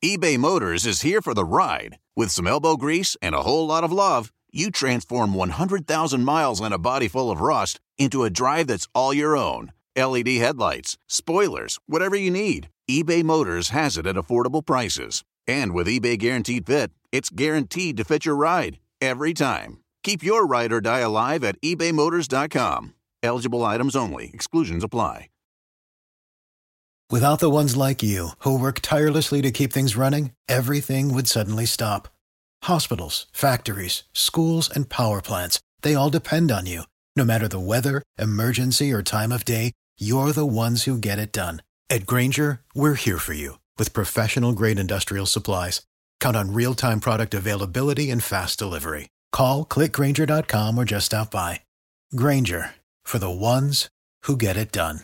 eBay Motors is here for the ride. With some elbow grease and a whole lot of love, you transform 100,000 miles and a body full of rust into a drive that's all your own. LED headlights, spoilers, whatever you need, eBay Motors has it at affordable prices. And with eBay Guaranteed Fit, it's guaranteed to fit your ride every time. Keep your ride or die alive at ebaymotors.com. Eligible items only. Exclusions apply. Without the ones like you, who work tirelessly to keep things running, everything would suddenly stop. Hospitals, factories, schools, and power plants, they all depend on you. No matter the weather, emergency, or time of day, you're the ones who get it done. At Grainger, we're here for you with professional-grade industrial supplies. Count on real-time product availability and fast delivery. Call, click Grainger.com, or just stop by. Grainger, for the ones who get it done.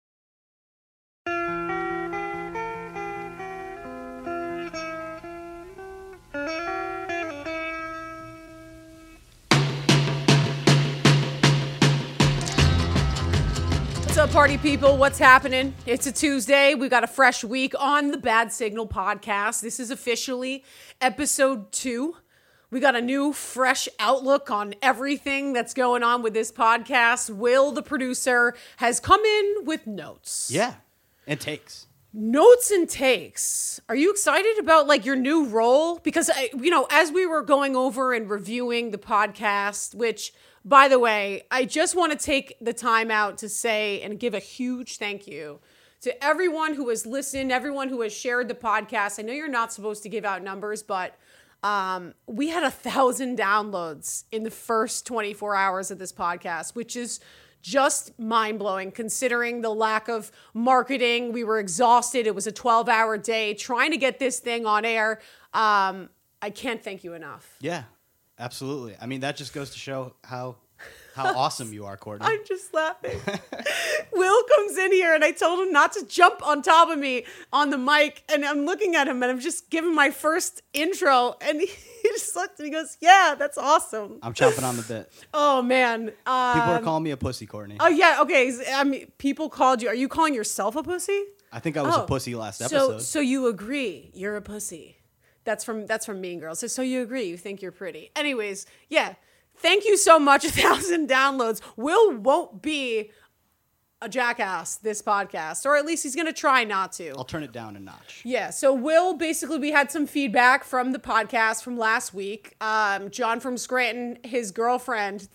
What's up, party people? What's happening? It's a Tuesday. We got a fresh week on the Bad Signal podcast. This is officially episode 2. We got a new, fresh outlook on everything that's going on with this podcast. Will, the producer, has come in with notes. Yeah, and takes. Notes and takes. Are you excited about like your new role? Because, as we were going over and reviewing the podcast, which, by the way, I just want to take the time out to say and give a huge thank you to everyone who has listened, everyone who has shared the podcast. I know you're not supposed to give out numbers, but we had 1,000 downloads in the first 24 hours of this podcast, which is just mind-blowing considering the lack of marketing. We were exhausted. It was a 12-hour day trying to get this thing on air. I can't thank you enough. Yeah, absolutely. I mean, that just goes to show how awesome you are, Courtney. I'm just laughing. Will comes in here and I told him not to jump on top of me on the mic. And I'm looking at him and I'm just giving my first intro. And he just looked and he goes, yeah, that's awesome. I'm chomping on the bit. Oh, man. People are calling me a pussy, Courtney. Oh, yeah. Okay. I mean, people called you. Are you calling yourself a pussy? I think I was a pussy last episode. So you agree you're a pussy. That's from Mean Girls. So you agree. You think you're pretty. Anyways, yeah. Thank you so much. 1,000 downloads. Will won't be a jackass this podcast, or at least he's going to try not to. I'll turn it down a notch. Yeah. So Will, basically, we had some feedback from the podcast from last week. John from Scranton, his girlfriend,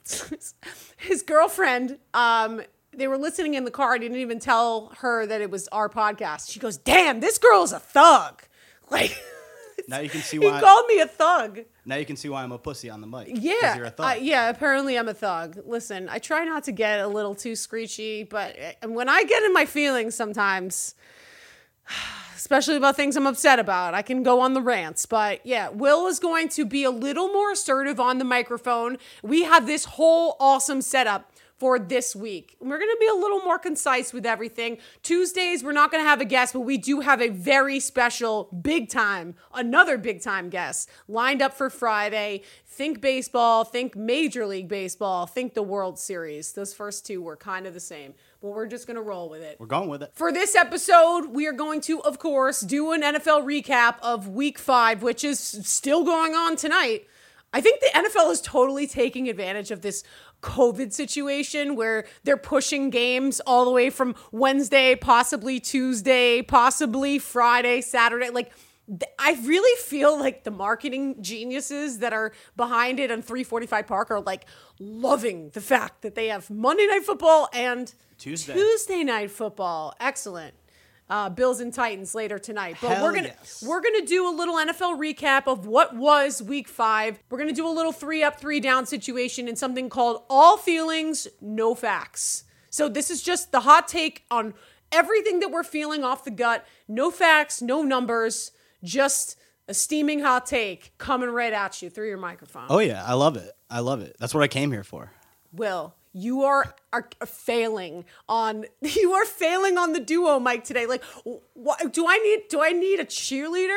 they were listening in the car. I didn't even tell her that it was our podcast. She goes, damn, this girl is a thug. Like, now you can see why he called me a thug. Now you can see why I'm a pussy on the mic. Yeah. Because you're a thug. Yeah, apparently I'm a thug. Listen, I try not to get a little too screechy, but when I get in my feelings sometimes, especially about things I'm upset about, I can go on the rants. But yeah, Will is going to be a little more assertive on the microphone. We have this whole awesome setup for this week. We're going to be a little more concise with everything. Tuesdays, we're not going to have a guest, but we do have a very special another big time guest lined up for Friday. Think baseball, think Major League Baseball, think the World Series. Those first two were kind of the same, but we're just going to roll with it. We're going with it. For this episode, we are going to, of course, do an NFL recap of Week 5, which is still going on tonight. I think the NFL is totally taking advantage of this COVID situation where they're pushing games all the way from Wednesday, possibly Tuesday, possibly Friday, Saturday. Like, I really feel like the marketing geniuses that are behind it on 345 Park are like loving the fact that they have Monday Night Football and Tuesday Night Football. Excellent. Bills and Titans later tonight. But we're gonna do a little NFL recap of what was Week 5. We're gonna do a little 3-up, 3-down situation in something called All Feelings, No Facts. So this is just the hot take on everything that we're feeling off the gut. No facts, no numbers, just a steaming hot take coming right at you through your microphone. Oh yeah, I love it. That's what I came here for. Will, you are failing on the duo mic today. Like, what do I need a cheerleader?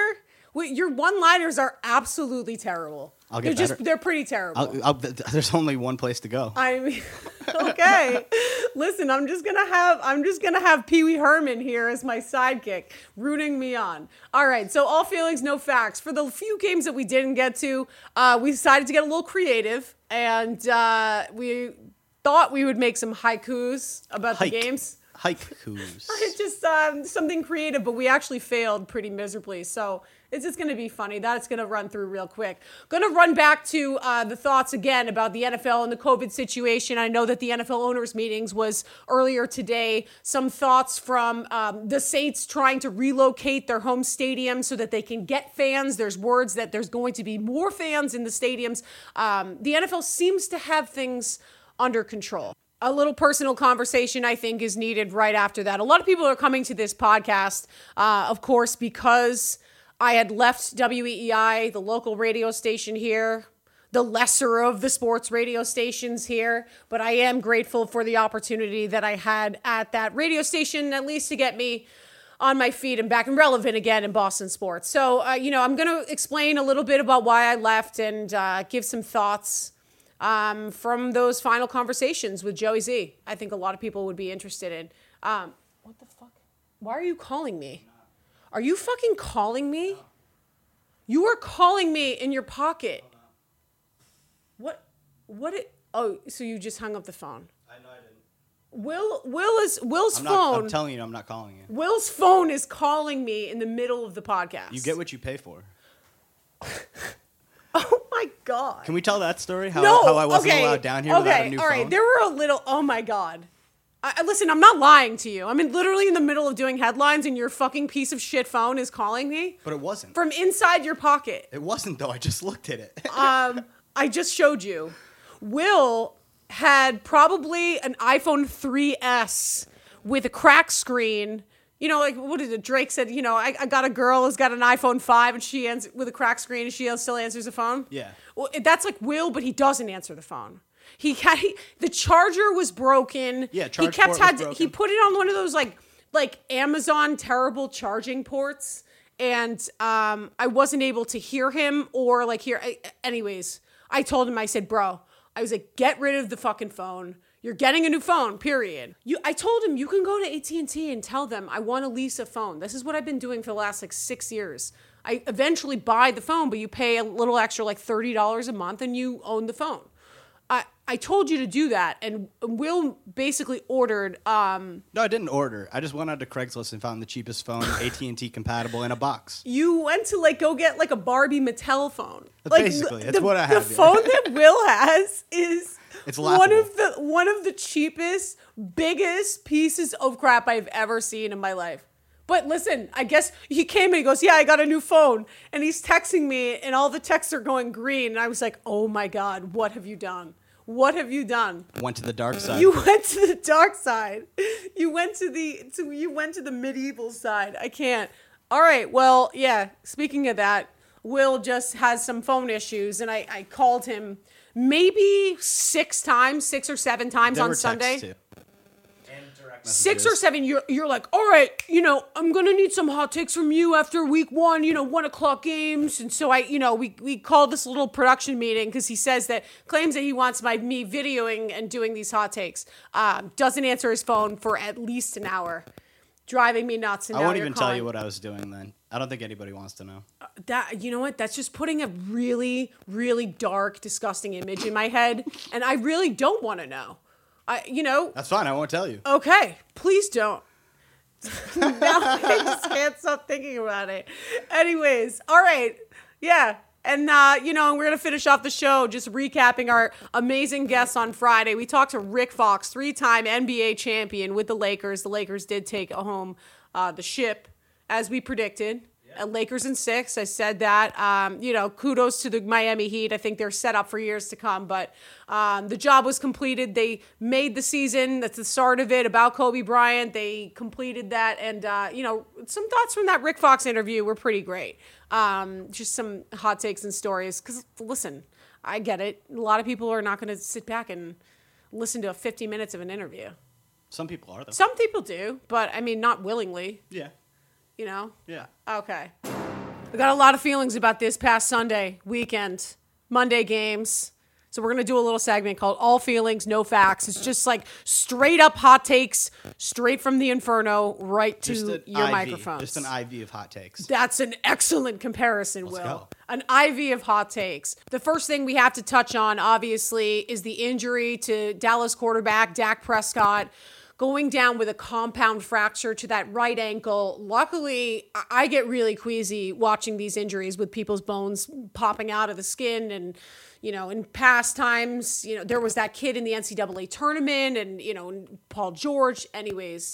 Wait, your one-liners are absolutely terrible. I'll get they're better. They're pretty terrible. There's only one place to go. I mean, okay. Listen, I'm just gonna have Pee Wee Herman here as my sidekick, rooting me on. All right, so all feelings, no facts. For the few games that we didn't get to, we decided to get a little creative, and we thought we would make some haikus about the games. Haikus. It's just something creative, but we actually failed pretty miserably. So it's just going to be funny. That's going to run through real quick. Going to run back to the thoughts again about the NFL and the COVID situation. I know that the NFL owners meetings was earlier today. Some thoughts from the Saints trying to relocate their home stadium so that they can get fans. There's words that there's going to be more fans in the stadiums. The NFL seems to have things under control. A little personal conversation, I think, is needed right after that. A lot of people are coming to this podcast, of course, because I had left WEEI, the local radio station here, the lesser of the sports radio stations here. But I am grateful for the opportunity that I had at that radio station, at least to get me on my feet and back and relevant again in Boston sports. So, I'm going to explain a little bit about why I left and give some thoughts from those final conversations with Joey Z. I think a lot of people would be interested in. What the fuck? Why are you calling me? Are you fucking calling me? You are calling me in your pocket. What? So you just hung up the phone. I know I didn't. Will's phone. I'm telling you, I'm not calling you. Will's phone is calling me in the middle of the podcast. You get what you pay for. Oh my God. Can we tell that story? How No, I wasn't okay, allowed down here without a new all right. phone? There were a little, oh my God. Listen, I'm not lying to you. I'm literally in the middle of doing headlines and your fucking piece of shit phone is calling me. But it wasn't. From inside your pocket. It wasn't, though. I just looked at it. I just showed you. Will had probably an iPhone 3S with a crack screen. You know, like, what is it? Drake said, I got a girl who's got an iPhone 5 and she ends with a crack screen and she still answers the phone. Yeah. Well, that's like Will, but he doesn't answer the phone. The charger was broken. Yeah, he put it on one of those like Amazon terrible charging ports, and I wasn't able to hear him or anyways, I told him, I said, bro, I was like, get rid of the fucking phone. You're getting a new phone, period. I told him, you can go to AT&T and tell them I want to lease a phone. This is what I've been doing for the last 6 years. I eventually buy the phone, but you pay a little extra, like $30 a month, and you own the phone. I told you to do that, and Will basically ordered. No, I didn't order. I just went out to Craigslist and found the cheapest phone, AT&T compatible, in a box. You went to go get a Barbie Mattel phone. Basically, that's what I have. The phone that Will has is it's one of the cheapest, biggest pieces of crap I've ever seen in my life. But listen, I guess he came and he goes, yeah, I got a new phone. And he's texting me and all the texts are going green. And I was like, oh my God, what have you done? What have you done? Went to the dark side. You went to the dark side. You went to the medieval side. I can't. All right. Well, yeah. Speaking of that, Will just has some phone issues, and I called him maybe 6 or 7 times on Sunday. Too. 6 or 7, you're like, all right, I'm going to need some hot takes from you after week 1, 1 o'clock games. And so we called this little production meeting because he claims that he wants me videoing and doing these hot takes. Doesn't answer his phone for at least an hour, driving me nuts. And I won't even tell you what I was doing then. I don't think anybody wants to know. You know what? That's just putting a really, really dark, disgusting image in my head. And I really don't want to know. That's fine. I won't tell you. Okay, please don't. Now I just can't stop thinking about it. Anyways, all right, yeah, and we're gonna finish off the show just recapping our amazing guests on Friday. We talked to Rick Fox, 3-time NBA champion with the Lakers. The Lakers did take home the ship as we predicted. Lakers in 6. I said that. Kudos to the Miami Heat. I think they're set up for years to come. But the job was completed. They made the season. That's the start of it. About Kobe Bryant, they completed that. And, some thoughts from that Rick Fox interview were pretty great. Just some hot takes and stories. Because, listen, I get it. A lot of people are not going to sit back and listen to 50 minutes of an interview. Some people are, though. Some people do. But, not willingly. Yeah. Yeah. Yeah. Okay. We got a lot of feelings about this past Sunday weekend, Monday games. So we're going to do a little segment called All Feelings, No Facts. It's just like straight up hot takes, straight from the inferno, right to your microphones. Just an IV of hot takes. That's an excellent comparison, Let's Will. go. An IV of hot takes. The first thing we have to touch on, obviously, is the injury to Dallas quarterback Dak Prescott, going down with a compound fracture to that right ankle. Luckily, I get really queasy watching these injuries with people's bones popping out of the skin. And, you know, in past times, you know, there was that kid in the NCAA tournament and, you know, Paul George. Anyways,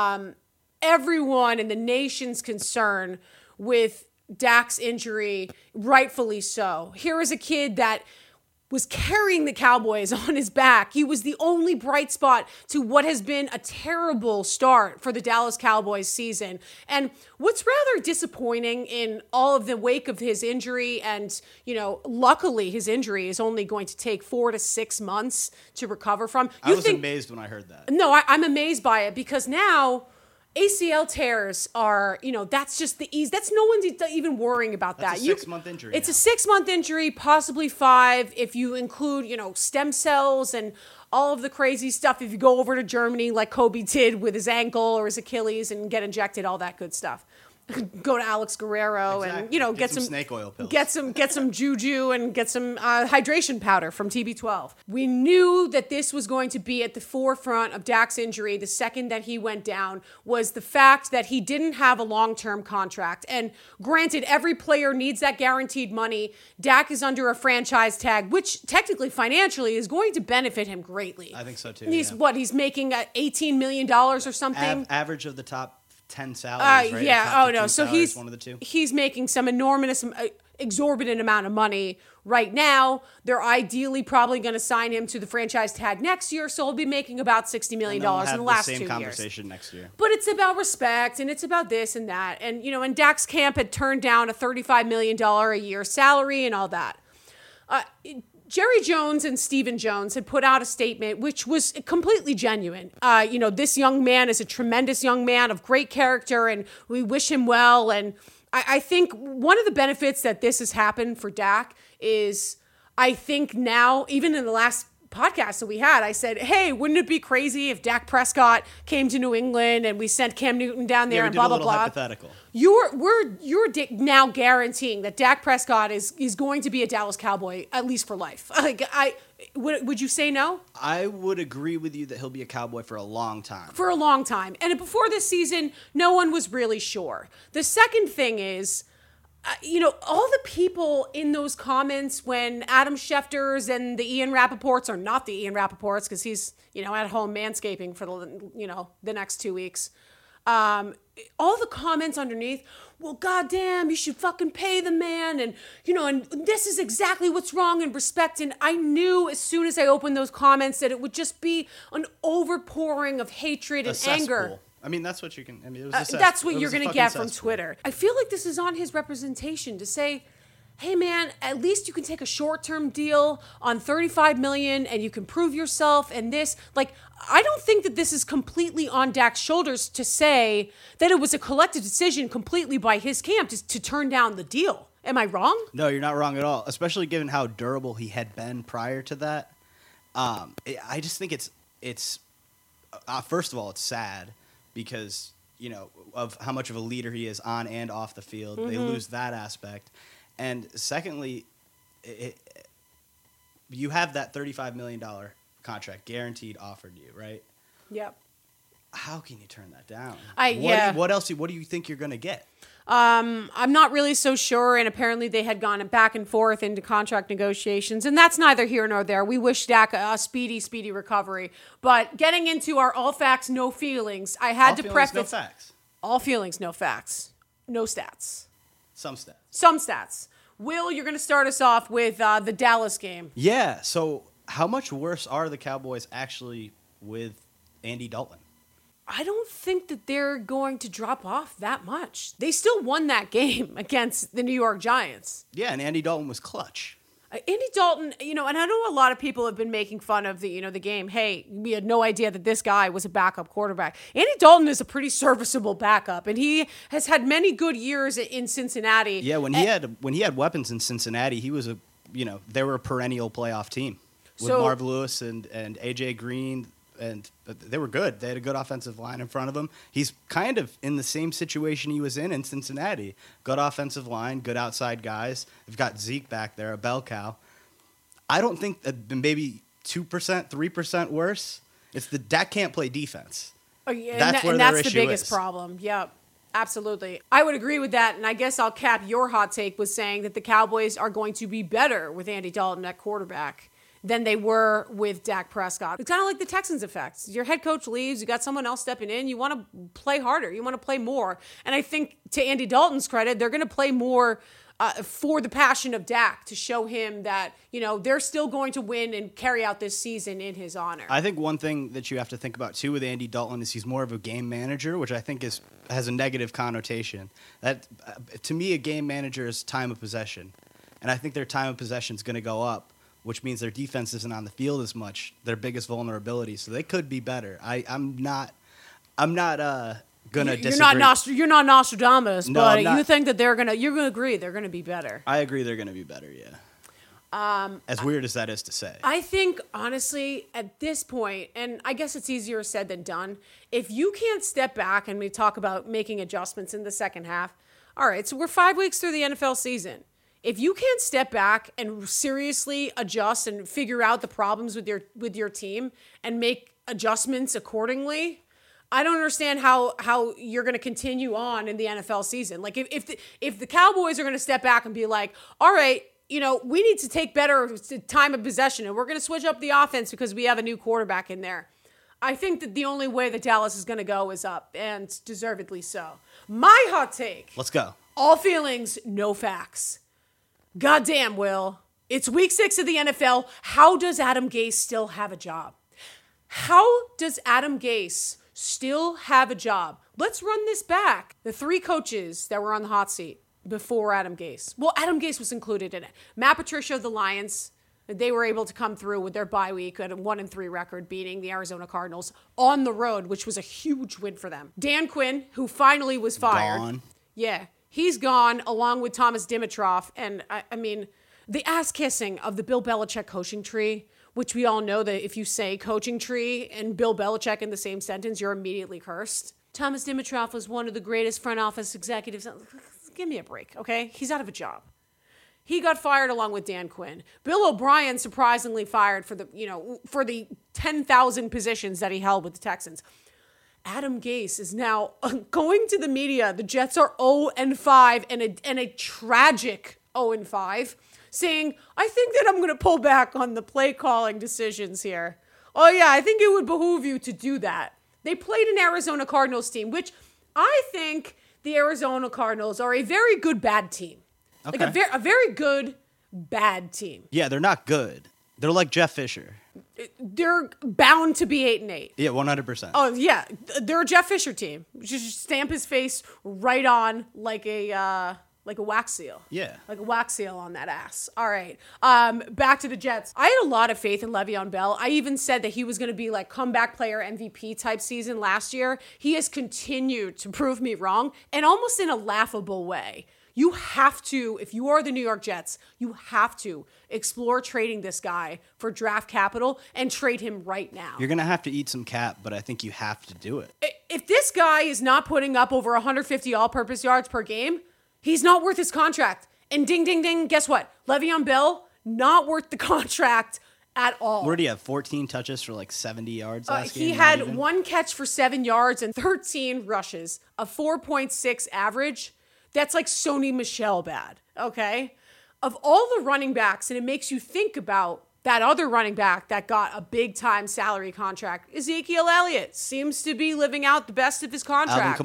everyone in the nation's concern with Dak's injury, rightfully so. Here is a kid that was carrying the Cowboys on his back. He was the only bright spot to what has been a terrible start for the Dallas Cowboys season. And what's rather disappointing in all of the wake of his injury, and, you know, luckily his injury is only going to take 4 to 6 months to recover from. I was amazed when I heard that. No, I'm amazed by it because now ACL tears are, you know, that's just the ease. That's no one's even worrying about That's that. a 6-month injury. It's a 6-month injury, possibly 5 if you include, you know, stem cells and all of the crazy stuff. If you go over to Germany like Kobe did with his ankle or his Achilles and get injected, all that good stuff. Go to Alex Guerrero and, you know, get some snake oil pills. Get some juju and get some hydration powder from TB12. We knew that this was going to be at the forefront of Dak's injury the second that he went down, was the fact that he didn't have a long-term contract. And granted, every player needs that guaranteed money. Dak is under a franchise tag, which technically financially is going to benefit him greatly. I think so too. He's making $18 million or something. Average of the top 10 salaries, right? Yeah. Top Oh no. 15 So salaries, one of the two. he's making some enormous, exorbitant amount of money right now. They're ideally probably going to sign him to the franchise tag next year, so he'll be making about $60 million in the last 2 years. Same conversation next year. But it's about respect and it's about this and that, and you know, and Dak's camp had turned down a $35 million a year salary and all that. Jerry Jones and Stephen Jones had put out a statement which was completely genuine. You know, this young man is a tremendous young man of great character and we wish him well. And I think one of the benefits that this has happened for Dak is, I think now, even in the last podcast that we had, I said, hey, wouldn't it be crazy if Dak Prescott came to New England and we sent Cam Newton down there and blah, blah, blah. Hypothetical. You're now guaranteeing that Dak Prescott is going to be a Dallas Cowboy, at least for life. Like, would you say no? I would agree with you that he'll be a Cowboy for a long time. For a long time. And before this season, no one was really sure. The second thing is, you know, all the people in those comments when Adam Schefter's and the Ian Rappaports, or not the Ian Rappaports, because he's, you know, at home manscaping for the next 2 weeks. All the comments underneath, well, goddamn, you should fucking pay the man. And, you know, and this is exactly what's wrong in respect. And I knew as soon as I opened those comments that it would just be an overpouring of hatred and anger. I mean, that's what you can. I mean, it was that's what you're going to get from cesspool. Twitter. I feel like this is on his representation to say, hey man, at least you can take a short-term deal on $35 million and you can prove yourself and this. Like, I don't think that this is completely on Dak's shoulders to say that it was a collective decision completely by his camp to turn down the deal. Am I wrong? No, you're not wrong at all, especially given how durable he had been prior to that. I just think it's first of all, it's sad because, you know, of how much of a leader he is on and off the field. Mm-hmm. They lose that aspect. And secondly, you have that $35 million contract guaranteed offered you, right? Yep. How can you turn that down? What do you think you're going to get? I'm not really so sure, and apparently they had gone back and forth into contract negotiations, and that's neither here nor there. We wish Dak a speedy recovery. But getting into our all facts, no feelings, I had to preface... No facts. All feelings, no facts. No stats. Some stats. Some stats. Will, you're going to start us off with the Dallas game. Yeah, so how much worse are the Cowboys actually with Andy Dalton? I don't think that they're going to drop off that much. They still won that game against the New York Giants. Yeah, and Andy Dalton was clutch. Andy Dalton, and I know a lot of people have been making fun of the game. Hey, we had no idea that this guy was a backup quarterback. Andy Dalton is a pretty serviceable backup, and he has had many good years in Cincinnati. Yeah, when he had weapons in Cincinnati, he was they were a perennial playoff team with Marv Lewis and AJ Green, and they were good. They had a good offensive line in front of him. He's kind of in the same situation he was in Cincinnati. Good offensive line, good outside guys. They've got Zeke back there, a bell cow. I don't think that maybe 2%, 3% worse. It's the Dak can't play defense. Oh, yeah, that's the biggest problem. Yep. Absolutely. I would agree with that, and I guess I'll cap your hot take with saying that the Cowboys are going to be better with Andy Dalton at quarterback than they were with Dak Prescott. It's kind of like the Texans effect. Your head coach leaves, you got someone else stepping in, you want to play harder, you want to play more. And I think to Andy Dalton's credit, they're going to play more for the passion of Dak to show him that, they're still going to win and carry out this season in his honor. I think one thing that you have to think about, too, with Andy Dalton is he's more of a game manager, which I think has a negative connotation. That, to me, a game manager is time of possession. And I think their time of possession is going to go up, which means their defense isn't on the field as much, their biggest vulnerability. So they could be better. I'm not gonna disagree. You're not Nostradamus, no, but you think that you're gonna agree they're gonna be better. I agree they're gonna be better. Yeah. As weird as that is to say, I think honestly at this point, and I guess it's easier said than done. If you can't step back and we talk about making adjustments in the second half, all right. So we're 5 weeks through the NFL season. If you can't step back and seriously adjust and figure out the problems with your team and make adjustments accordingly, I don't understand how you're going to continue on in the NFL season. Like if the Cowboys are going to step back and be like, all right, we need to take better time of possession and we're going to switch up the offense because we have a new quarterback in there. I think that the only way that Dallas is going to go is up, and deservedly so. My hot take. Let's go. All feelings, no facts. Goddamn, Will. It's week 6 of the NFL. How does Adam Gase still have a job? How does Adam Gase still have a job? Let's run this back. The 3 coaches that were on the hot seat before Adam Gase. Well, Adam Gase was included in it. Matt Patricia of the Lions, they were able to come through with their bye week at a 1-3 record, beating the Arizona Cardinals on the road, which was a huge win for them. Dan Quinn, who finally was fired. Gone. Yeah. He's gone, along with Thomas Dimitroff. And, I mean, the ass-kissing of the Bill Belichick coaching tree, which we all know that if you say coaching tree and Bill Belichick in the same sentence, you're immediately cursed. Thomas Dimitroff was one of the greatest front office executives. Give me a break, okay? He's out of a job. He got fired along with Dan Quinn. Bill O'Brien surprisingly fired for the 10,000 positions that he held with the Texans. Adam Gase is now going to the media. The Jets are 0-5 and a tragic 0-5, saying, I think that I'm going to pull back on the play calling decisions here. Oh, yeah, I think it would behoove you to do that. They played an Arizona Cardinals team, which I think the Arizona Cardinals are a very good bad team. Okay. Like a very good bad team. Yeah, they're not good. They're like Jeff Fisher. They're bound to be 8-8. Yeah, 100%. Oh, yeah. They're a Jeff Fisher team. Just stamp his face right on like a wax seal. Yeah. Like a wax seal on that ass. All right. Back to the Jets. I had a lot of faith in Le'Veon Bell. I even said that he was going to be like comeback player MVP type season last year. He has continued to prove me wrong, and almost in a laughable way. You have to, if you are the New York Jets, you have to explore trading this guy for draft capital and trade him right now. You're going to have to eat some cap, but I think you have to do it. If this guy is not putting up over 150 all-purpose yards per game, he's not worth his contract. And ding, ding, ding, guess what? Le'Veon Bell, not worth the contract at all. Where did he have 14 touches for like 70 yards last game? He had 1 catch for 7 yards and 13 rushes, a 4.6 average. That's like Sony Michel bad, okay? Of all the running backs, and it makes you think about that other running back that got a big-time salary contract, Ezekiel Elliott seems to be living out the best of his contract.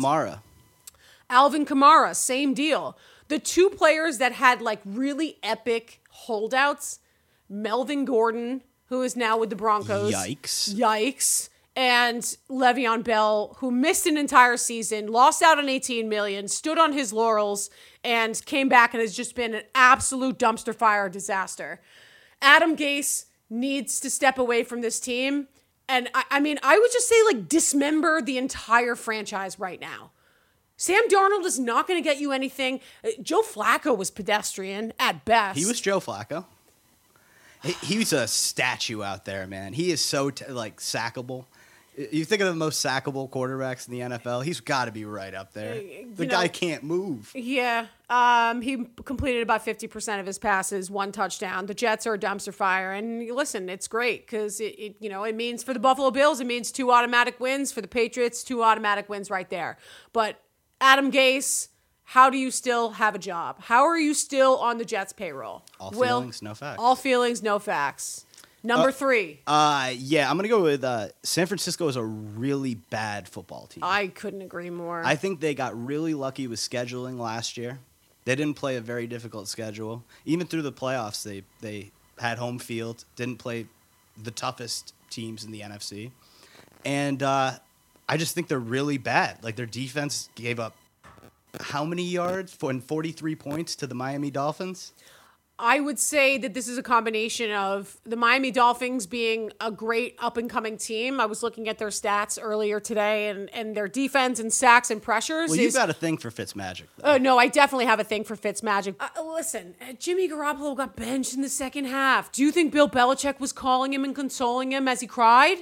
Alvin Kamara, same deal. The 2 players that had like really epic holdouts, Melvin Gordon, who is now with the Broncos. Yikes. and Le'Veon Bell, who missed an entire season, lost out on $18 million, stood on his laurels, and came back and has just been an absolute dumpster fire disaster. Adam Gase needs to step away from this team. And I mean, I would just say, like, dismember the entire franchise right now. Sam Darnold is not going to get you anything. Joe Flacco was pedestrian at best. He was Joe Flacco. He's a statue out there, man. He is so, sackable. You think of the most sackable quarterbacks in the NFL, he's got to be right up there. The guy can't move. Yeah. He completed about 50% of his passes, 1 touchdown. The Jets are a dumpster fire. And listen, it's great because it means for the Buffalo Bills, it means 2 automatic wins. For the Patriots, 2 automatic wins right there. But Adam Gase, how do you still have a job? How are you still on the Jets payroll? All feelings, no facts. All feelings, no facts. Number 3. Yeah, I'm going to go with San Francisco is a really bad football team. I couldn't agree more. I think they got really lucky with scheduling last year. They didn't play a very difficult schedule. Even through the playoffs, they had home field, didn't play the toughest teams in the NFC. And I just think they're really bad. Like, their defense gave up how many yards? 43 points to the Miami Dolphins? I would say that this is a combination of the Miami Dolphins being a great up-and-coming team. I was looking at their stats earlier today, and their defense and sacks and pressures. Well, you've got a thing for Fitzmagic, though. Oh, no, I definitely have a thing for Fitzmagic. Listen, Jimmy Garoppolo got benched in the second half. Do you think Bill Belichick was calling him and consoling him as he cried?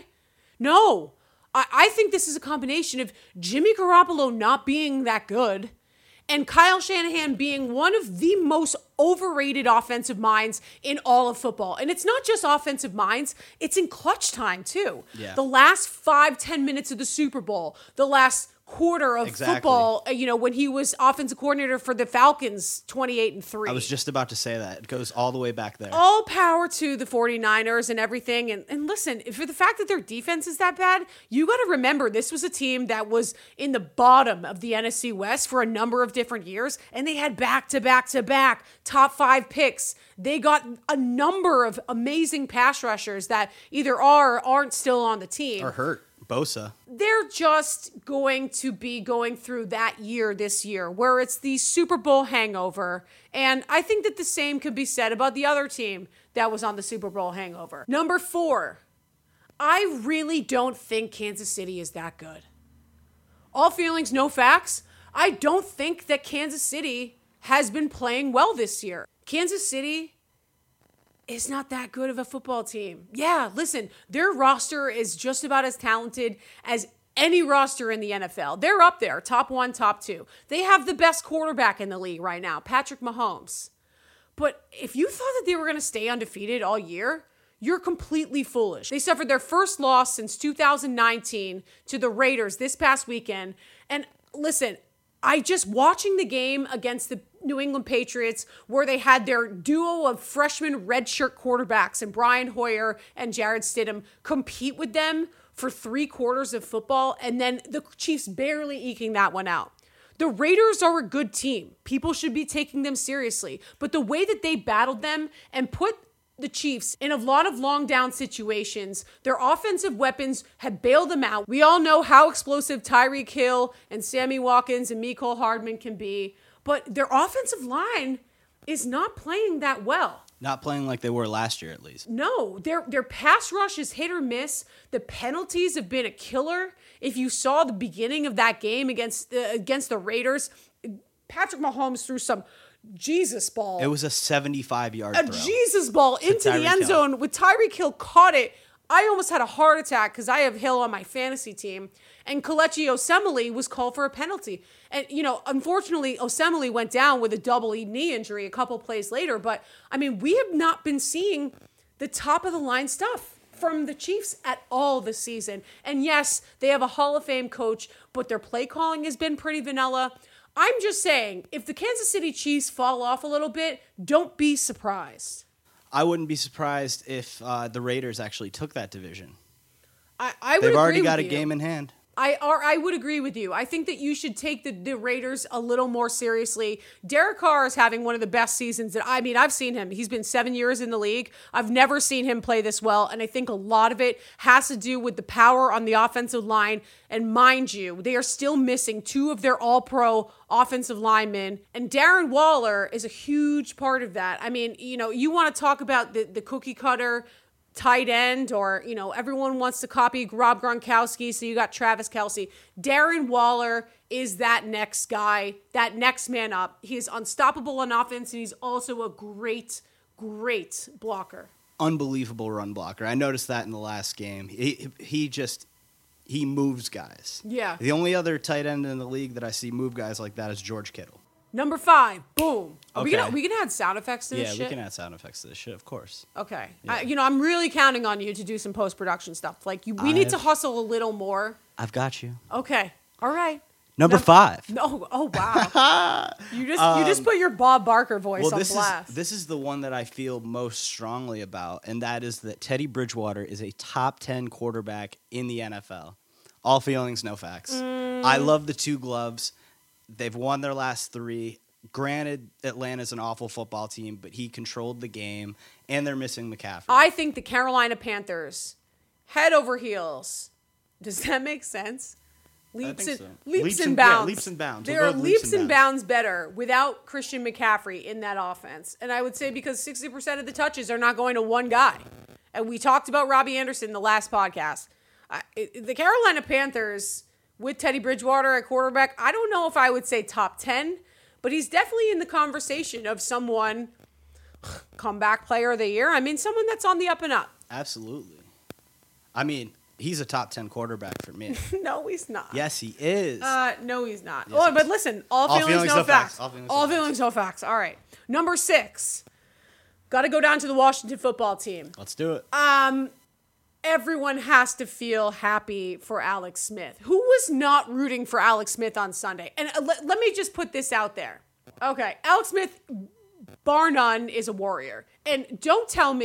No. I think this is a combination of Jimmy Garoppolo not being that good and Kyle Shanahan being one of the most overrated offensive minds in all of football. And it's not just offensive minds, it's in clutch time too. Yeah. The last 5-10 minutes of the Super Bowl, the last quarter of football, when he was offensive coordinator for the Falcons, 28-3. I was just about to say that. It goes all the way back there. All power to the 49ers and everything. And listen, for the fact that their defense is that bad, you got to remember this was a team that was in the bottom of the NFC West for a number of different years, and they had back-to-back-to-back top 5 picks. They got a number of amazing pass rushers that either are or aren't still on the team. Or hurt. Bosa. They're just going to be going through that year this year where it's the Super Bowl hangover. And I think that the same could be said about the other team that was on the Super Bowl hangover. Number 4, I really don't think Kansas City is that good. All feelings, no facts. I don't think that Kansas City has been playing well this year. Kansas City is not that good of a football team. Yeah, listen, their roster is just about as talented as any roster in the NFL. They're up there, top 1, top 2. They have the best quarterback in the league right now, Patrick Mahomes. But if you thought that they were going to stay undefeated all year, you're completely foolish. They suffered their first loss since 2019 to the Raiders this past weekend. And listen, I just watching the game against the New England Patriots where they had their duo of freshman redshirt quarterbacks and Brian Hoyer and Jarrett Stidham compete with them for 3 quarters of football, and then the Chiefs barely eking that one out. The Raiders are a good team. People should be taking them seriously. But the way that they battled them and put the Chiefs in a lot of long down situations, their offensive weapons have bailed them out. We all know how explosive Tyreek Hill and Sammy Watkins and Mecole Hardman can be. But their offensive line is not playing that well. Not playing like they were last year, at least. No, their pass rush is hit or miss. The penalties have been a killer. If you saw the beginning of that game against the Raiders, Patrick Mahomes threw some Jesus ball. It was a 75-yard throw. A Jesus ball into the end zone. With Tyreek Hill caught it, I almost had a heart attack because I have Hill on my fantasy team. And Kelechi Osemele was called for a penalty. And, unfortunately, Osemele went down with a double knee injury a couple plays later. But, we have not been seeing the top-of-the-line stuff from the Chiefs at all this season. And, yes, they have a Hall of Fame coach, but their play calling has been pretty vanilla. I'm just saying, if the Kansas City Chiefs fall off a little bit, don't be surprised. I wouldn't be surprised if the Raiders actually took that division. I would They've already agree got with a you. game in hand. I would agree with you. I think that you should take the Raiders a little more seriously. Derek Carr is having one of the best seasons I've seen him. He's been 7 years in the league. I've never seen him play this well, and I think a lot of it has to do with the power on the offensive line. And mind you, they are still missing 2 of their all-pro offensive linemen, and Darren Waller is a huge part of that. I mean, you want to talk about the cookie cutter tight end, or everyone wants to copy Rob Gronkowski, so you got Travis Kelce. Darren Waller is that next guy, that next man up. He is unstoppable on offense, and he's also a great blocker. Unbelievable run blocker. I noticed that in the last game. He moves guys. Yeah. The only other tight end in the league that I see move guys like that is George Kittle. Number 5, boom. Okay. We can add sound effects to this shit? Yeah, we can add sound effects to this shit, of course. Okay. Yeah. I'm really counting on you to do some post-production stuff. Like, we need to hustle a little more. I've got you. Okay. All right. Number 5. No. Oh, wow. you just put your Bob Barker voice on blast. This is the one that I feel most strongly about, and that is that Teddy Bridgewater is a top 10 quarterback in the NFL. All feelings, no facts. I love the 2 gloves. They've won their last 3. Granted, Atlanta's an awful football team, but he controlled the game, and they're missing McCaffrey. I think the Carolina Panthers, head over heels. Does that make sense? Leaps and bounds. Yeah, leaps and bounds. They are leaps and bounds better without Christian McCaffrey in that offense. And I would say because 60% of the touches are not going to one guy. And we talked about Robbie Anderson in the last podcast. The Carolina Panthers, with Teddy Bridgewater at quarterback, I don't know if I would say top 10, but he's definitely in the conversation of someone, comeback player of the year. I mean, someone that's on the up and up. Absolutely. I mean, he's a top 10 quarterback for me. No, he's not. Yes, he is. No, he's not. Yes, but listen, all feelings, no facts. All feelings, no facts. All right. Number 6. Got to go down to the Washington football team. Let's do it. Everyone has to feel happy for Alex Smith. Who was not rooting for Alex Smith on Sunday? And let me just put this out there. Okay, Alex Smith, bar none, is a warrior. And do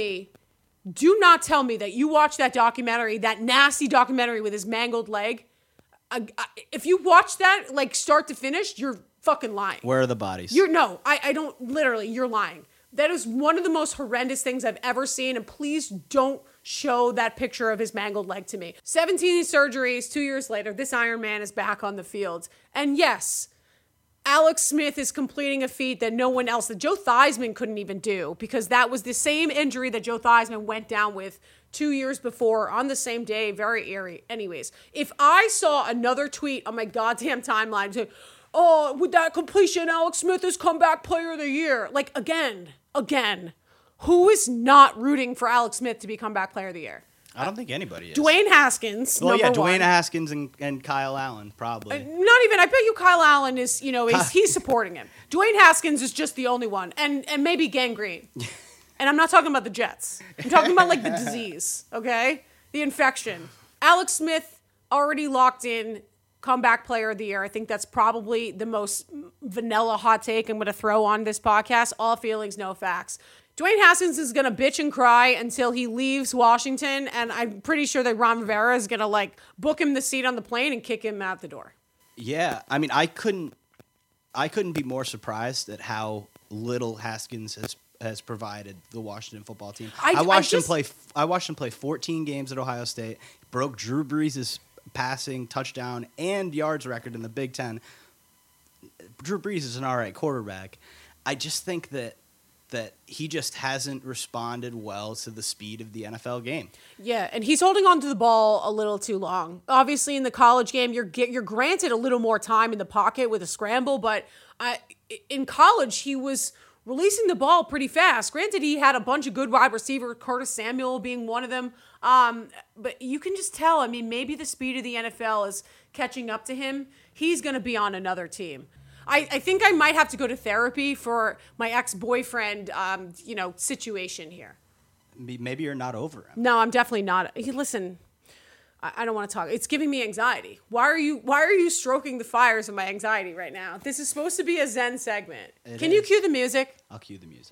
not tell me that you watched that documentary, that nasty documentary with his mangled leg. If you watch that, like, start to finish, you're fucking lying. Where are the bodies? I don't, literally, you're lying. That is one of the most horrendous things I've ever seen, and please don't show that picture of his mangled leg to me. 17 surgeries, 2 years later, this Iron Man is back on the field. And yes, Alex Smith is completing a feat that no one else, that Joe Theismann couldn't even do, because that was the same injury that Joe Theismann went down with 2 years before on the same day. Very eerie. Anyways, if I saw another tweet on my goddamn timeline saying, oh, with that completion, Alex Smith is comeback player of the year. Like, again, who is not rooting for Alex Smith to be comeback player of the year? I don't think anybody is. Dwayne Haskins, well, number one. Dwayne Haskins and Kyle Allen, probably. Not even. I bet you Kyle Allen is, he's supporting him. Dwayne Haskins is just the only one. And maybe gangrene. And I'm not talking about the Jets. I'm talking about, like, the disease, okay? The infection. Alex Smith already locked in comeback player of the year. I think that's probably the most vanilla hot take I'm going to throw on this podcast. All feelings, no facts. Dwayne Haskins is going to bitch and cry until he leaves Washington, and I'm pretty sure that Ron Rivera is going to, like, book him the seat on the plane and kick him out the door. Yeah, I mean, I couldn't be more surprised at how little Haskins has provided the Washington football team. I watched him play 14 games at Ohio State. Broke Drew Brees' passing, touchdown, and yards record in the Big Ten. Drew Brees is an all right quarterback. I just think that he just hasn't responded well to the speed of the NFL game. Yeah, and he's holding on to the ball a little too long. Obviously, in the college game, you're granted a little more time in the pocket with a scramble, but in college, he was releasing the ball pretty fast. Granted, he had a bunch of good wide receivers, Curtis Samuel being one of them. But you can just tell, I mean, maybe the speed of the NFL is catching up to him. He's going to be on another team. I think I might have to go to therapy for my ex-boyfriend, situation here. Maybe you're not over him. No, I'm definitely not. Listen, I don't want to talk. It's giving me anxiety. Why are you stroking the fires of my anxiety right now? This is supposed to be a Zen segment. Can you cue the music? I'll cue the music.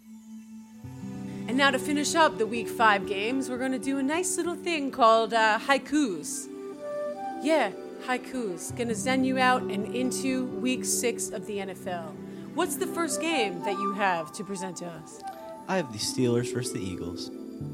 And now to finish up the Week 5 games, we're going to do a nice little thing called haikus. Yeah, haikus. Gonna zen you out and into week 6 of the NFL. What's the first game that you have to present to us? I have the Steelers versus the Eagles.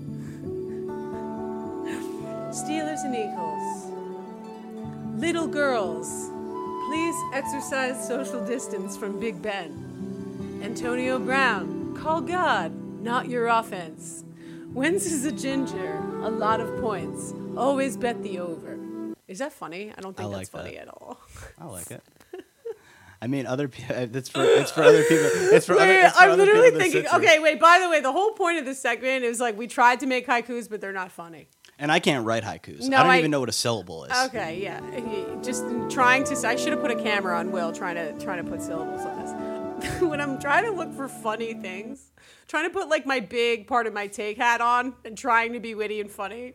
Steelers and Eagles. Little girls, please exercise social distance from Big Ben. Antonio Brown, call God, not your offense. Wins is a ginger, a lot of points. Always bet the over. Is that funny? I don't think that's funny at all. I like it. I mean, other people. It's for other people. It's for wait, other. It's for I'm other literally people to thinking. sit through. Okay, wait. By the way, the whole point of this segment is like we tried to make haikus, but they're not funny. And I can't write haikus. No, I don't even know what a syllable is. Okay, yeah. Just trying to. I should have put a camera on Will trying to put syllables on this. When I'm trying to look for funny things, trying to put like my big part of my take hat on and trying to be witty and funny.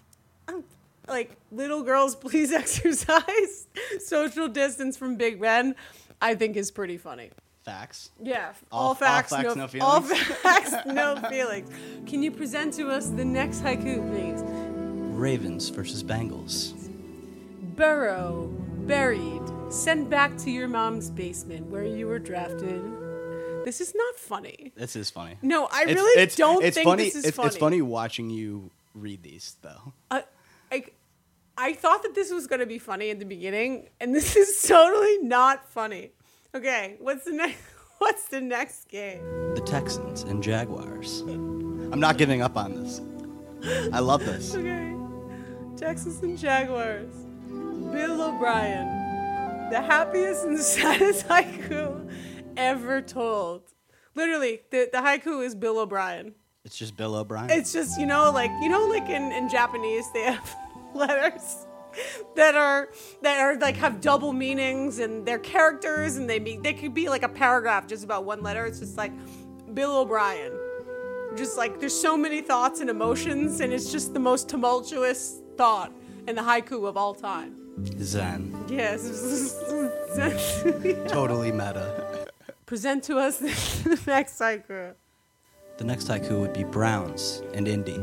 Like, little girls, please exercise social distance from Big Ben, I think is pretty funny. Facts. Yeah, All facts, no feelings. All facts, no feelings. Can you present to us the next haiku, please? Ravens versus Bengals. Burrow, buried, sent back to your mom's basement where you were drafted. This is not funny. This is funny. No, I really don't think funny. this is funny. It's funny watching you read these, though. I thought that this was going to be funny in the beginning, and this is totally not funny. Okay, what's the next game? The Texans and Jaguars. I'm not giving up on this. I love this. Okay, Texans and Jaguars. Bill O'Brien, the happiest and saddest haiku ever told. Literally, the haiku is Bill O'Brien. It's just Bill O'Brien. It's just, like in Japanese they have letters that are like have double meanings and they're characters and they could be like a paragraph just about one letter. It's just like Bill O'Brien. Just like there's so many thoughts and emotions and it's just the most tumultuous thought in the haiku of all time. Zen. Yes. Totally meta. Present to us the next haiku. The next haiku would be Browns and Indy.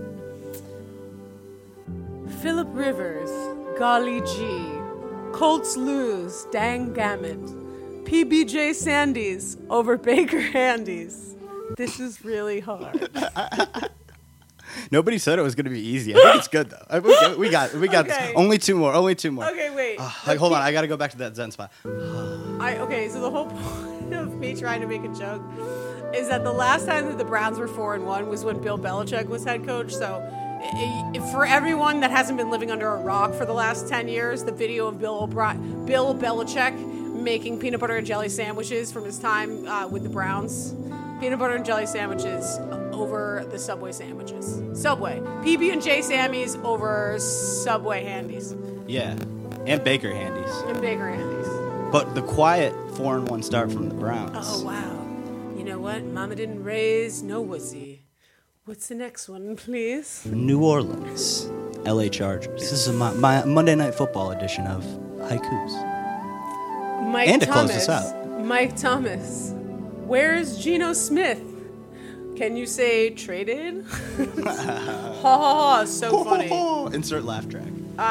Phillip Rivers, golly gee. Colts lose, dang gammit. PBJ Sandys over Baker Handies. This is really hard. Nobody said it was going to be easy. I think it's good, though. We got Okay. this. Only two more. Okay, wait. Hold on. I got to go back to that Zen spot. Okay, so the whole point of me trying to make a joke is that the last time that the Browns were 4-1 was when Bill Belichick was head coach. So for everyone that hasn't been living under a rock for the last 10 years, the video of Bill Belichick making peanut butter and jelly sandwiches from his time with the Browns. Peanut butter and jelly sandwiches over the Subway sandwiches. Subway. PB&J Sammys over Subway Handies. Yeah. And Baker Handies. And Baker Handies. But the quiet 4-1 start from the Browns. Oh, wow. You know what? Mama didn't raise no wussy. What's the next one, please? New Orleans, LA Chargers. This is my Monday Night Football edition of haikus. Mike And to Thomas. close this out. Mike Thomas. Where's Geno Smith? Can you say traded? Ha ha ha, so funny. Insert laugh track.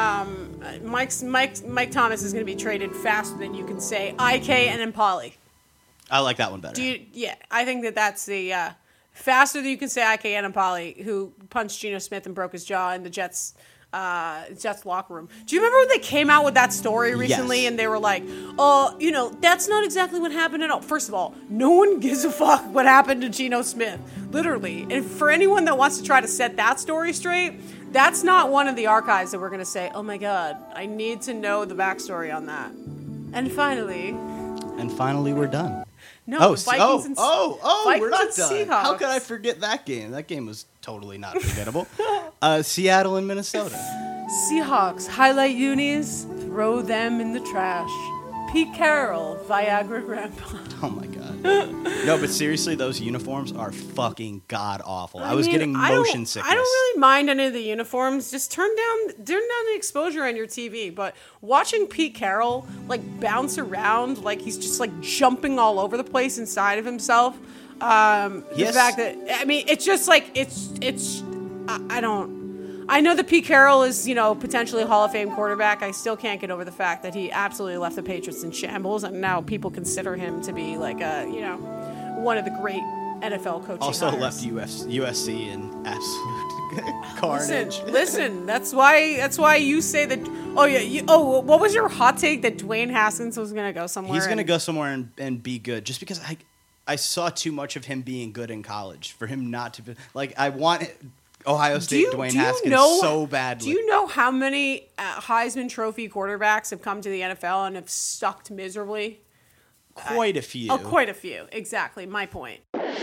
Mike Thomas is going to be traded faster than you can say IK and Impali. I like that one better. I think that's the faster than you can say IK and Impali, who punched Geno Smith and broke his jaw in the Jets locker room. Do you remember when they came out with that story recently? Yes. And they were like, that's not exactly what happened at all. First of all, no one gives a fuck what happened to Geno Smith. Literally. And for anyone that wants to try to set that story straight, that's not one of the archives that we're going to say, oh my God, I need to know the backstory on that. And finally, we're done. No, Vikings and Vikings we're not and done. Seahawks. How could I forget that game? That game was totally not forgettable. Seattle and Minnesota. Seahawks, highlight unis, throw them in the trash. Pete Carroll, Viagra Grandpa. Oh my God. No, but seriously, those uniforms are fucking god awful. I was getting motion sickness. I don't really mind any of the uniforms. Just turn down the exposure on your TV. But watching Pete Carroll like bounce around, like he's just like jumping all over the place inside of himself. The fact that it's just like it's I I know that Pete Carroll is, potentially a Hall of Fame quarterback. I still can't get over the fact that he absolutely left the Patriots in shambles, and now people consider him to be like one of the gregreat NFL coaching Also hires. left USC in absolute carnage. Listen. That's why you say that. Oh yeah. What was your hot take that Dwayne Haskins was going to go somewhere? He's going to go somewhere and be good, just because I saw too much of him being good in college for him not to be like. I want Ohio State Dwayne Haskins so badly. Do you know how many Heisman Trophy quarterbacks have come to the NFL and have sucked miserably? Quite a few. Quite a few. Exactly. My point.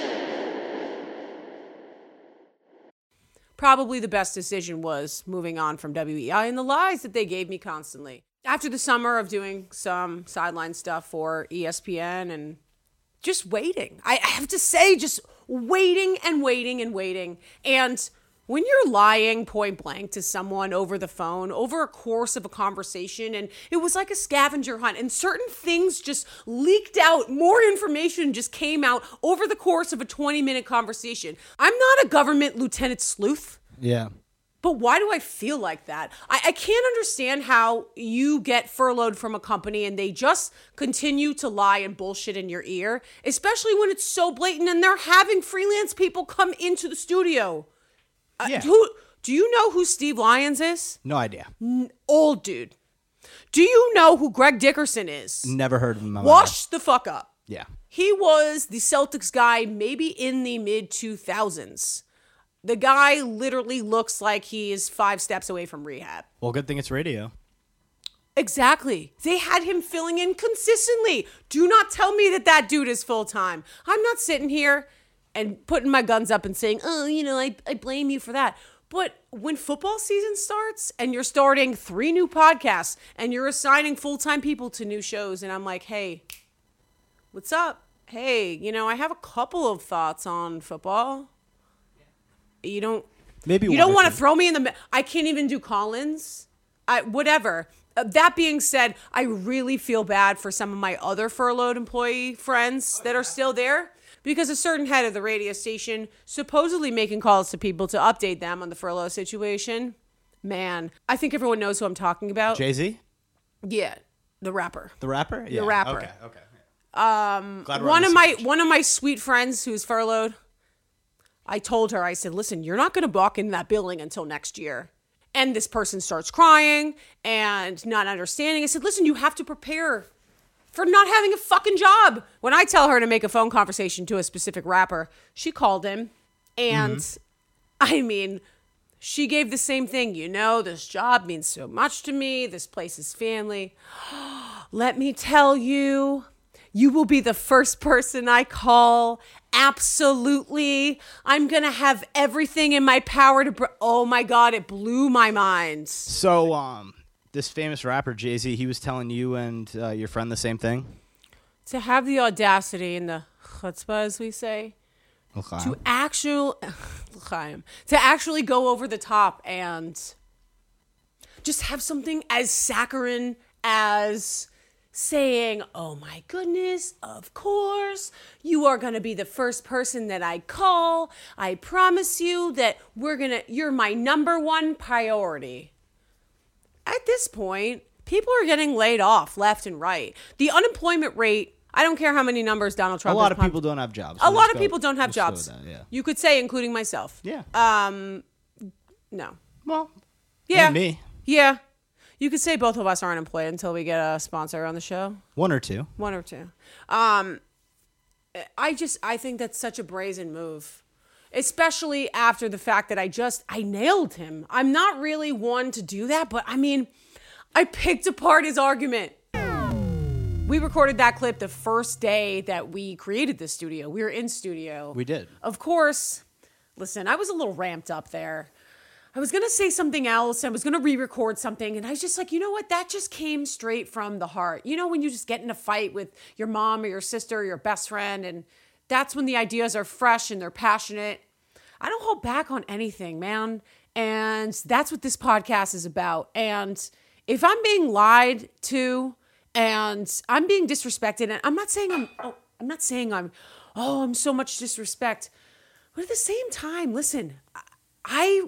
Probably the best decision was moving on from WEI and the lies that they gave me constantly. After the summer of doing some sideline stuff for ESPN and just waiting. I have to say, just waiting and waiting and waiting. And when you're lying point blank to someone over the phone, over a course of a conversation, and it was like a scavenger hunt, and certain things just leaked out, more information just came out over the course of a 20-minute conversation. I'm not a government lieutenant sleuth. Yeah. But why do I feel like that? I can't understand how you get furloughed from a company and they just continue to lie and bullshit in your ear, especially when it's so blatant and they're having freelance people come into the studio. Yeah. Do you know who Steve Lyons is? No idea. Old dude. Do you know who Greg Dickerson is? Never heard of him. Wash the fuck up. Yeah. He was the Celtics guy maybe in the mid-2000s. The guy literally looks like he is 5 steps away from rehab. Well, good thing it's radio. Exactly. They had him filling in consistently. Do not tell me that dude is full-time. I'm not sitting here and putting my guns up and saying, I blame you for that. But when football season starts and you're starting 3 new podcasts and you're assigning full-time people to new shows, and I'm like, hey, what's up? Hey, I have a couple of thoughts on football. You don't want to throw me in the. I can't even do call-ins. Whatever. That being said, I really feel bad for some of my other furloughed employee friends that are still there, because a certain head of the radio station supposedly making calls to people to update them on the furlough situation. Man, I think everyone knows who I'm talking about. Jay-Z? Yeah, the rapper. The rapper? Yeah. The rapper. Okay. One of my sweet friends who's furloughed. I told her, I said, listen, you're not going to walk in that building until next year. And this person starts crying and not understanding. I said, listen, you have to prepare for not having a fucking job. When I tell her to make a phone conversation to a specific rapper, she called him. And she gave the same thing. This job means so much to me. This place is family. Let me tell you, you will be the first person I call. Absolutely. I'm going to have everything in my power to... oh my God, it blew my mind. So, this famous rapper, Jay-Z, he was telling you and your friend the same thing? To have the audacity and the chutzpah, as we say, to actually go over the top and just have something as saccharine as... saying, oh my goodness, of course, you are going to be the first person that I call. I promise you that you're my number one priority. At this point, people are getting laid off left and right. The unemployment rate, I don't care how many numbers Donald Trump has A lot of people don't have jobs. A lot of people don't have jobs. That, yeah. You could say, including myself. Yeah. No. Well, yeah. And me. Yeah. You could say both of us aren't employed until we get a sponsor on the show. One or two. I think that's such a brazen move, especially after the fact that I nailed him. I'm not really one to do that, but I picked apart his argument. We recorded that clip the first day that we created the studio. We were in studio. We did. Of course. Listen, I was a little ramped up there. I was going to say something else. I was going to re-record something. And I was just like, you know what? That just came straight from the heart. When you just get in a fight with your mom or your sister or your best friend, and that's when the ideas are fresh and they're passionate. I don't hold back on anything, man. And that's what this podcast is about. And if I'm being lied to and I'm being disrespected, and I'm not saying I'm so much disrespect. But at the same time, listen,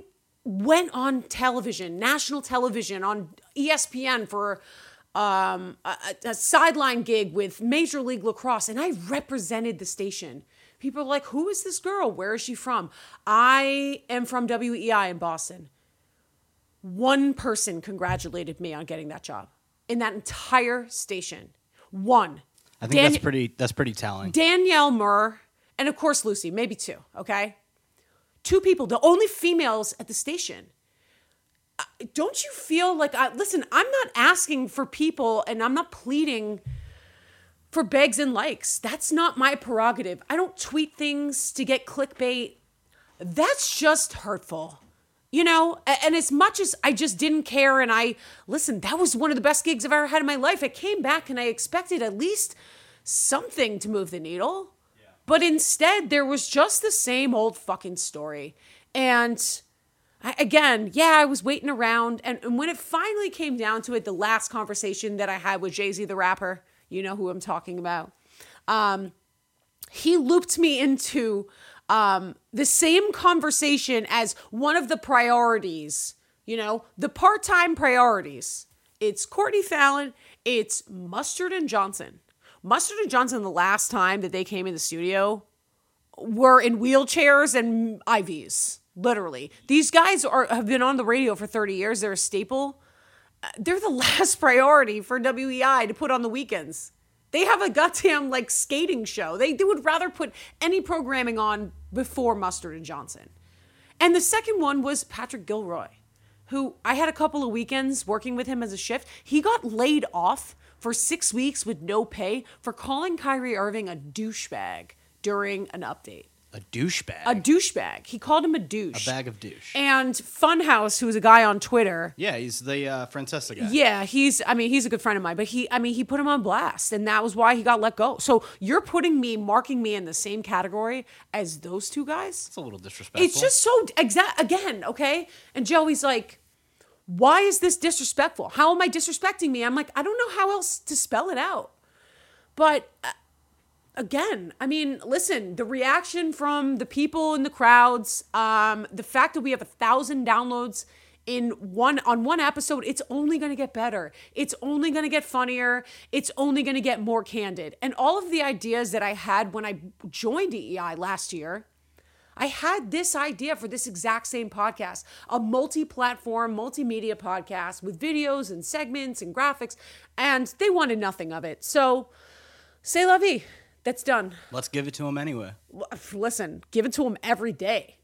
went on television, national television, on ESPN for a sideline gig with Major League Lacrosse, and I represented the station. People are like, who is this girl? Where is she from? I am from WEI in Boston. One person congratulated me on getting that job in that entire station. One. I think that's pretty telling. Danielle Murr, and of course Lucy, maybe two, okay? Two people, the only females at the station. Don't you feel like, listen, I'm not asking for people and I'm not pleading for begs and likes. That's not my prerogative. I don't tweet things to get clickbait. That's just hurtful. You know, and as much as I just didn't care, and listen, that was one of the best gigs I've ever had in my life. I came back and I expected at least something to move the needle. Yeah. But instead, there was just the same old fucking story. And I was waiting around. And when it finally came down to it, the last conversation that I had with Jay-Z the rapper, you know who I'm talking about, he looped me into the same conversation as one of the priorities, you know, the part-time priorities. It's Courtney Fallon, it's Mustard and Johnson. Mustard and Johnson, the last time that they came in the studio, were in wheelchairs and IVs, literally. These guys have been on the radio for 30 years. They're a staple. They're the last priority for WEI to put on the weekends. They have a goddamn skating show. They would rather put any programming on before Mustard and Johnson. And the second one was Patrick Gilroy, who I had a couple of weekends working with him as a shift. He got laid off for 6 weeks with no pay for calling Kyrie Irving a douchebag during an update. A douchebag? A douchebag. He called him a douche. A bag of douche. And Funhouse, who's a guy on Twitter. Yeah, he's the Francesca guy. Yeah, he's a good friend of mine, but he put him on blast, and that was why he got let go. So you're marking me in the same category as those two guys? It's a little disrespectful. It's just so, again, okay? And Joey's like, why is this disrespectful? How am I disrespecting me? I'm like, I don't know how else to spell it out. But again, I mean, listen, the reaction from the people in the crowds, the fact that we have 1,000 downloads on one episode, it's only going to get better. It's only going to get funnier. It's only going to get more candid. And all of the ideas that I had when I joined EEI last year, I had this idea for this exact same podcast, a multi-platform, multimedia podcast with videos and segments and graphics, and they wanted nothing of it. So, c'est la vie. That's done. Let's give it to him anyway. Listen, give it to him every day.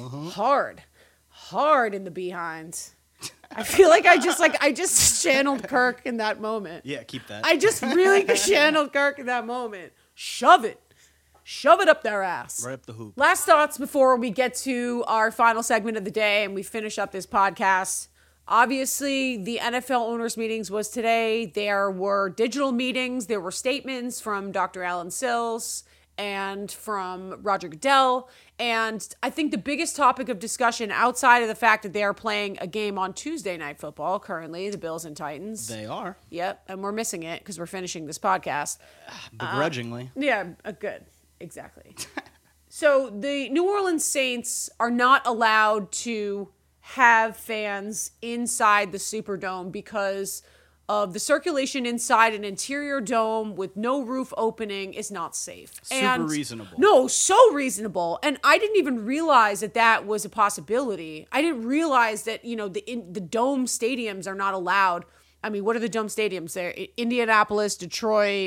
Hard in the behind. I feel like I just channeled Kirk in that moment. Yeah, keep that. I just really channeled Kirk in that moment. Shove it up their ass. Right up the hoop. Last thoughts before we get to our final segment of the day and we finish up this podcast. Obviously, the NFL owners' meetings was today. There were digital meetings. There were statements from Dr. Alan Sills and from Roger Goodell. And I think the biggest topic of discussion outside of the fact that they are playing a game on Tuesday Night Football currently, the Bills and Titans. They are. Yep. And we're missing it because we're finishing this podcast. Begrudgingly. Good. Exactly. So the New Orleans Saints are not allowed to have fans inside the Superdome because of the circulation inside an interior dome with no roof opening is not safe. Super reasonable. No, so reasonable. And I didn't even realize that was a possibility. I didn't realize that, the dome stadiums are not allowed. I mean, what are the dome stadiums there? Indianapolis, Detroit,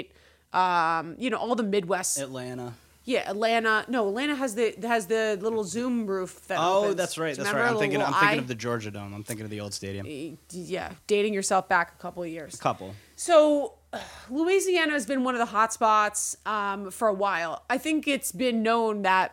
all the Midwest. Atlanta. Yeah, Atlanta. No, Atlanta has the little Zoom roof that opens. That's right. That's right. I'm thinking of the Georgia Dome. I'm thinking of the old stadium. Yeah, dating yourself back a couple of years. A couple. So, Louisiana has been one of the hot spots for a while. I think it's been known that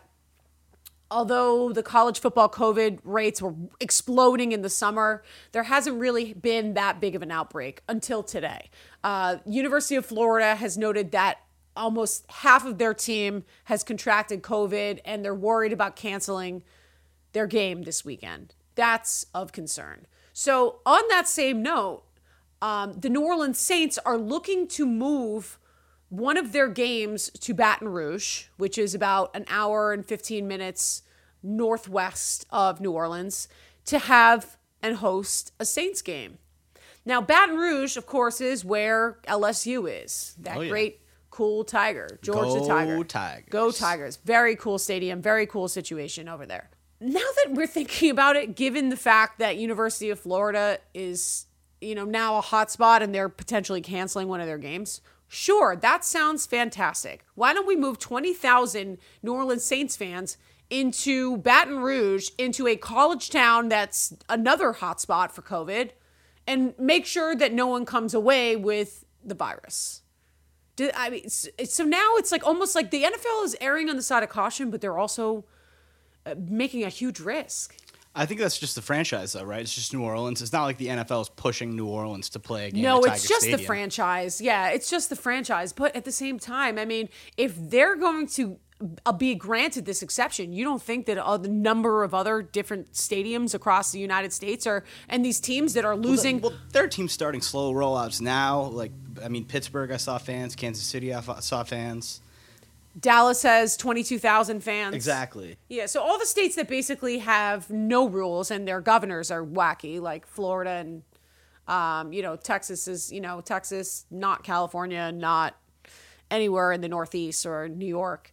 although the college football COVID rates were exploding in the summer, there hasn't really been that big of an outbreak until today. University of Florida has noted that almost half of their team has contracted COVID and they're worried about canceling their game this weekend. That's of concern. So on that same note, the New Orleans Saints are looking to move one of their games to Baton Rouge, which is about an hour and 15 minutes northwest of New Orleans, to have and host a Saints game. Now, Baton Rouge, of course, is where LSU is. That great, cool Tiger, George the Tiger. Go Tigers. Go Tigers. Very cool stadium, very cool situation over there. Now that we're thinking about it, given the fact that University of Florida is, now a hotspot and they're potentially canceling one of their games, sure, that sounds fantastic. Why don't we move 20,000 New Orleans Saints fans into Baton Rouge, into a college town that's another hotspot for COVID, and make sure that no one comes away with the virus? So now it's like almost like the NFL is erring on the side of caution, but they're also making a huge risk. I think that's just the franchise, though, right? It's just New Orleans. It's not like the NFL is pushing New Orleans to play a game. No, at it's Tiger just Stadium. the franchise. Yeah, it's just the franchise. But at the same time, I mean, if they're going to be granted this exception, you don't think that the number of other different stadiums across the United States and these teams that are losing. Well, there are teams starting slow rollouts now. Pittsburgh, I saw fans. Kansas City, I saw fans. Dallas has 22,000 fans. Exactly. Yeah, so all the states that basically have no rules and their governors are wacky, like Florida and, Texas is, Texas, not California, not anywhere in the Northeast or New York.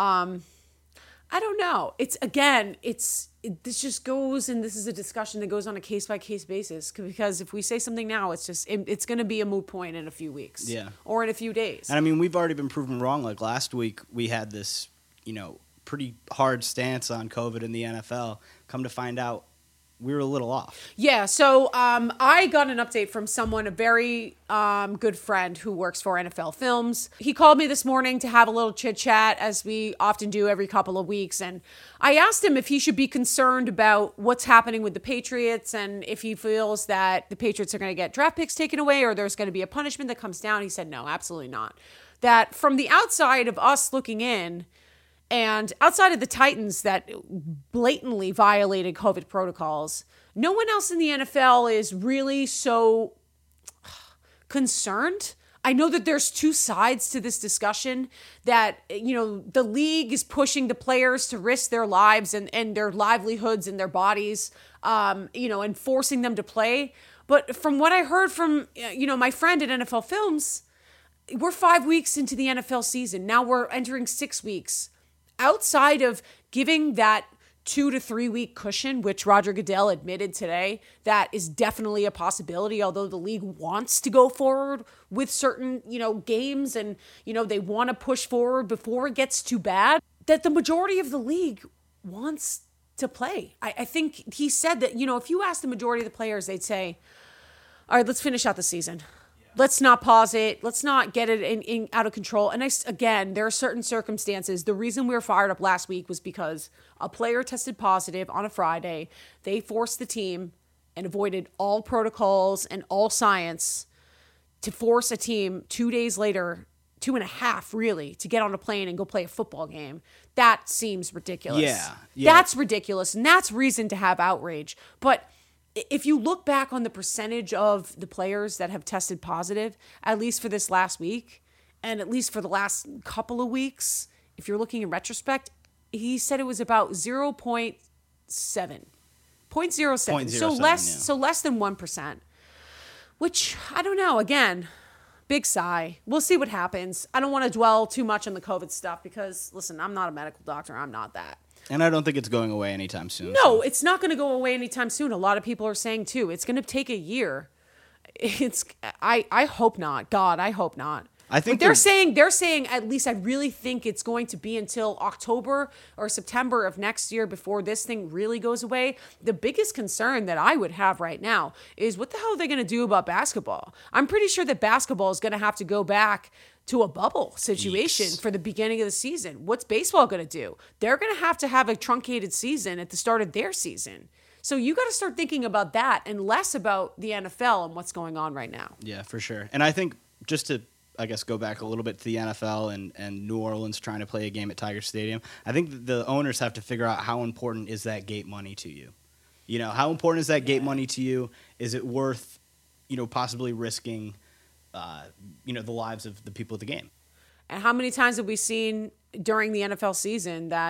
I don't know. This just goes, and this is a discussion that goes on a case-by-case basis, because if we say something now, it's going to be a moot point in a few weeks. Yeah. Or in a few days. And I mean, we've already been proven wrong. Like last week, we had this, pretty hard stance on COVID in the NFL. Come to find out, we were a little off. Yeah, so I got an update from someone, a very good friend who works for NFL Films. He called me this morning to have a little chit-chat, as we often do every couple of weeks. And I asked him if he should be concerned about what's happening with the Patriots and if he feels that the Patriots are going to get draft picks taken away or there's going to be a punishment that comes down. He said, no, absolutely not. That from the outside of us looking in, and outside of the Titans that blatantly violated COVID protocols, no one else in the NFL is really so concerned. I know that there's two sides to this discussion, that, the league is pushing the players to risk their lives and their livelihoods and their bodies, and forcing them to play. But from what I heard from, my friend at NFL Films, we're 5 weeks into the NFL season. Now we're entering 6 weeks. Outside of giving that 2 to 3 week cushion, which Roger Goodell admitted today, that is definitely a possibility, although the league wants to go forward with certain, games and, they want to push forward before it gets too bad, that the majority of the league wants to play. I think he said that, if you ask the majority of the players, they'd say, all right, let's finish out the season. Let's not pause it. Let's not get it in out of control. And again, there are certain circumstances. The reason we were fired up last week was because a player tested positive on a Friday. They forced the team and avoided all protocols and all science to force a team 2 days later, 2.5 really, to get on a plane and go play a football game. That seems ridiculous. Yeah. That's ridiculous. And that's reason to have outrage. But if you look back on the percentage of the players that have tested positive, at least for this last week, and at least for the last couple of weeks, if you're looking in retrospect, he said it was about 0.7. 0.07. So less than 1%. Which, I don't know, again, big sigh. We'll see what happens. I don't want to dwell too much on the COVID stuff because, listen, I'm not a medical doctor. I'm not that. And I don't think it's going away anytime soon. No, It's not going to go away anytime soon. A lot of people are saying too, it's going to take a year. I hope not. God, I hope not. I think but they're saying at least I really think it's going to be until October or September of next year before this thing really goes away. The biggest concern that I would have right now is what the hell are they going to do about basketball? I'm pretty sure that basketball is going to have to go back to a bubble situation for the beginning of the season. What's baseball going to do? They're going to have a truncated season at the start of their season. So you got to start thinking about that and less about the NFL and what's going on right now. Yeah, for sure. And I think just to, I guess, go back a little bit to the NFL and New Orleans trying to play a game at Tiger Stadium, I think the owners have to figure out how important is that gate money to you. How important is that gate money to you? Is it worth, possibly risking the lives of the people at the game? And how many times have we seen during the NFL season that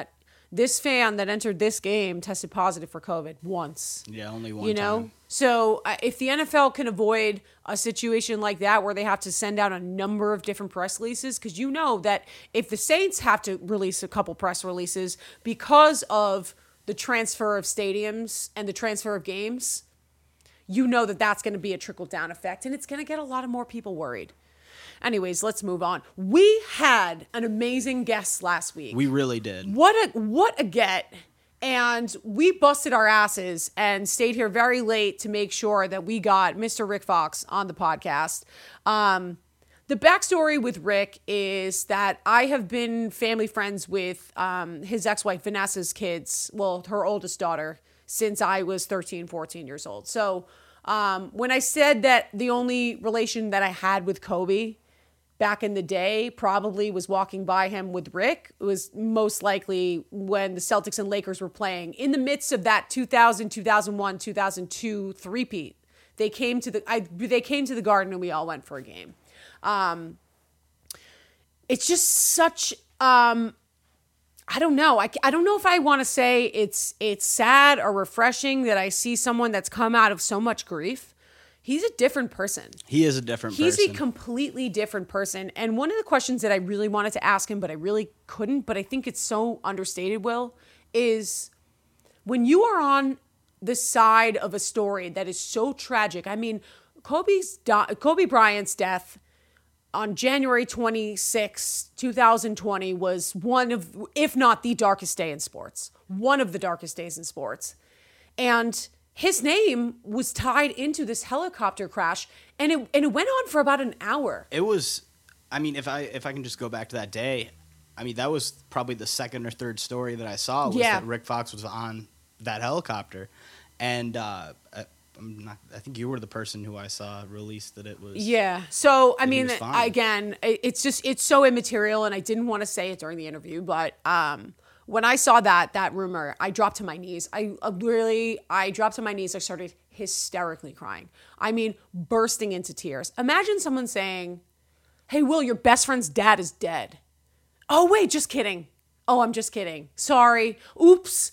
this fan that entered this game tested positive for COVID once. Yeah, only one You know? time. So if the NFL can avoid a situation like that where they have to send out a number of different press releases, because you know that if the Saints have to release a couple press releases because of the transfer of stadiums and the transfer of games, you know that that's going to be a trickle-down effect, and it's going to get a lot of more people worried. Anyways, let's move on. We had an amazing guest last week. We really did. What a get. And we busted our asses and stayed here very late to make sure that we got Mr. Rick Fox on the podcast. The backstory with Rick is that I have been family friends with his ex-wife Vanessa's kids, well, her oldest daughter, since I was 13, 14 years old. So when I said that the only relation that I had with Kobe back in the day probably was walking by him with Rick, it was most likely when the Celtics and Lakers were playing in the midst of that 2000, 2001, 2002 three-peat. They came to the Garden and we all went for a game. It's just such I don't know. I don't know if I want to say it's sad or refreshing that I see someone that's come out of so much grief. He's a different person. He is a different person. He's a completely different person. And one of the questions that I really wanted to ask him, but I really couldn't, but I think it's so understated, Will, is when you are on the side of a story that is so tragic. I mean, Kobe Bryant's death on January 26, 2020 was one of, if not the darkest day in sports, one of the darkest days in sports. And his name was tied into this helicopter crash, and it went on for about an hour. It was, I mean, if I can just go back to that day, I mean, that was probably the second or third story that I saw was that Rick Fox was on that helicopter. And I think you were the person who I saw release that it was. Yeah. So, I mean, again, it's so immaterial, and I didn't want to say it during the interview, but when I saw that rumor, I dropped to my knees. I dropped to my knees. I started hysterically crying. I mean, bursting into tears. Imagine someone saying, "Hey, Will, your best friend's dad is dead." Oh, wait, just kidding. Oh, I'm just kidding. Sorry. Oops.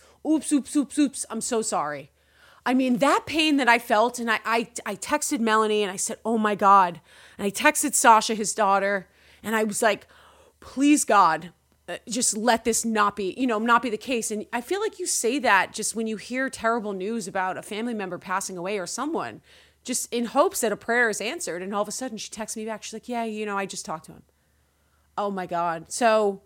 I'm so sorry. I mean, that pain that I felt, and I texted Melanie and I said, "Oh my God." And I texted Sasha, his daughter, and I was like, "Please, God, just let this not be the case." And I feel like you say that just when you hear terrible news about a family member passing away or someone, just in hopes that a prayer is answered. And all of a sudden she texts me back. She's like, "Yeah, I just talked to him." Oh my God. So,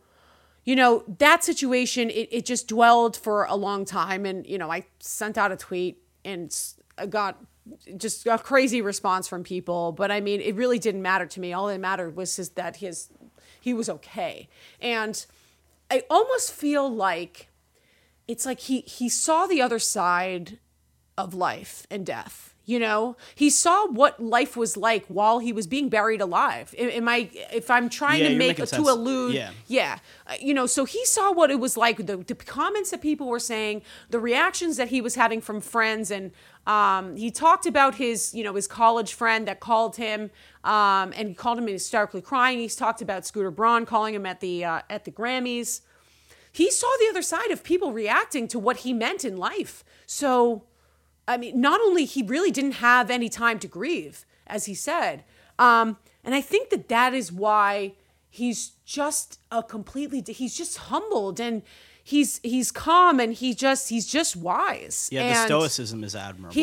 that situation, it just dwelled for a long time. And, I sent out a tweet and I got just a crazy response from people. But I mean, it really didn't matter to me. All that mattered was that he was okay. And I almost feel like it's like he saw the other side of life and death. He saw what life was like while he was being buried alive. If I'm trying to allude. Yeah. So he saw what it was like, the comments that people were saying, the reactions that he was having from friends. And he talked about his college friend that called him, and he called him hysterically crying. He's talked about Scooter Braun calling him at the Grammys. He saw the other side of people reacting to what he meant in life. So, I mean, not only he really didn't have any time to grieve, as he said, and I think that is why he's just he's just humbled, and he's calm, and he's just wise. Yeah, and the stoicism is admirable.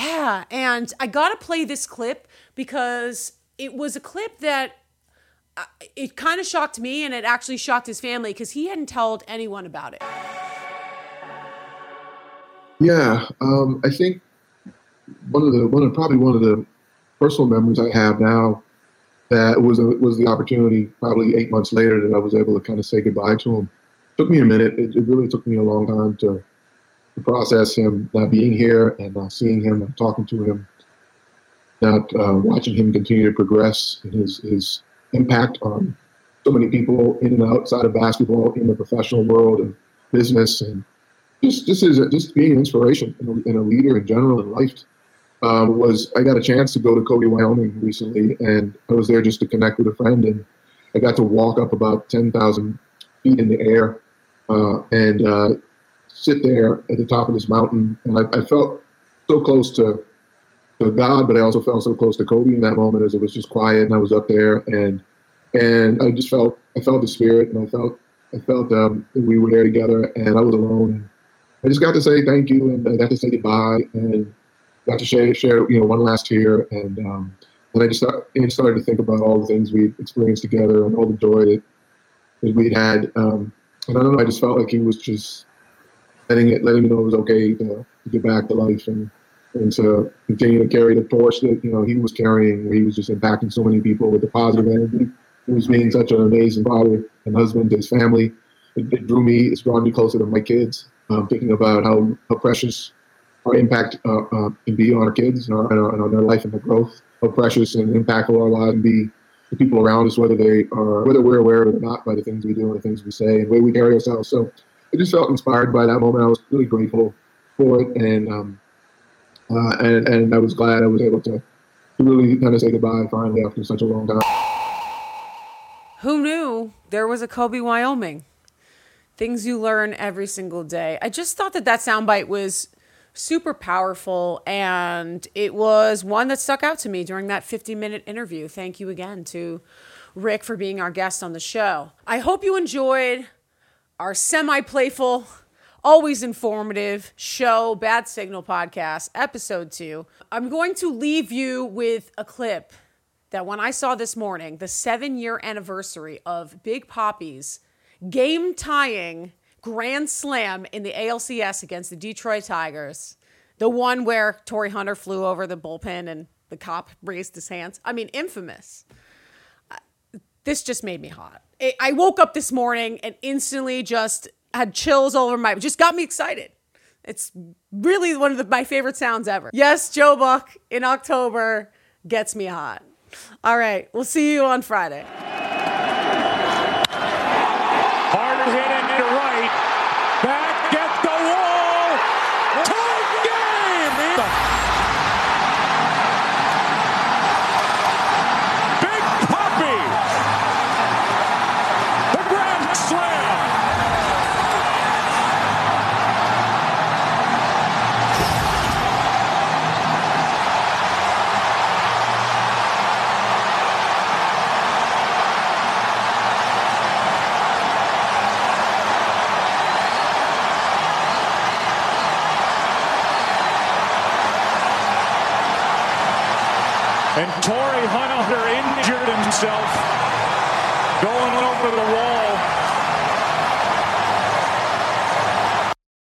And I gotta play this clip because it was a clip that it kind of shocked me, and it actually shocked his family because he hadn't told anyone about it. Yeah, I think one of the personal memories I have now that was the opportunity probably 8 months later that I was able to kind of say goodbye to him. It took me a minute. It really took me a long time to process him not being here and not seeing him, not talking to him, not watching him continue to progress in his impact on so many people in and outside of basketball, in the professional world and business, and just being an inspiration and a leader in general in life. I got a chance to go to Cody, Wyoming recently, and I was there just to connect with a friend, and I got to walk up about 10,000 feet in the air and sit there at the top of this mountain. And I felt so close to God, but I also felt so close to Kobe in that moment as it was just quiet and I was up there and I just felt the spirit and I felt that we were there together and I was alone. I just got to say thank you and I got to say goodbye and got to share one last tear and I just started to think about all the things we experienced together and all the joy that we'd had. And I don't know, I just felt like he was just letting me know it was okay to get back to life and to continue to carry the torch that he was carrying, where he was just impacting so many people with the positive energy. He was being such an amazing father and husband to his family. It's drawn me closer to my kids. Thinking about how precious our impact can be on our kids and on their life and their growth. How precious and impactful our lives can be to people around us, whether we're aware of it or not, by the things we do and the things we say and the way we carry ourselves. So I just felt inspired by that moment. I was really grateful for it, and I was glad I was able to really kind of say goodbye finally after such a long time. Who knew there was a Kobe, Wyoming? Things you learn every single day. I just thought that soundbite was super powerful, and it was one that stuck out to me during that 50-minute interview. Thank you again to Rick for being our guest on the show. I hope you enjoyed our semi-playful, always informative show, Bad Signal Podcast, episode 2. I'm going to leave you with a clip that when I saw this morning, the 7-year anniversary of Big Papi's game-tying grand slam in the ALCS against the Detroit Tigers, the one where Torrey Hunter flew over the bullpen and the cop raised his hands. I mean, infamous. This just made me hot. I woke up this morning and instantly just had chills all over just got me excited. It's really one of my favorite sounds ever. Yes, Joe Buck in October gets me hot. All right, we'll see you on Friday. Hard hit into right. Back gets the wall. Tie game. Big Papi. The grand slam. And Torrey Hunter injured himself going over the wall.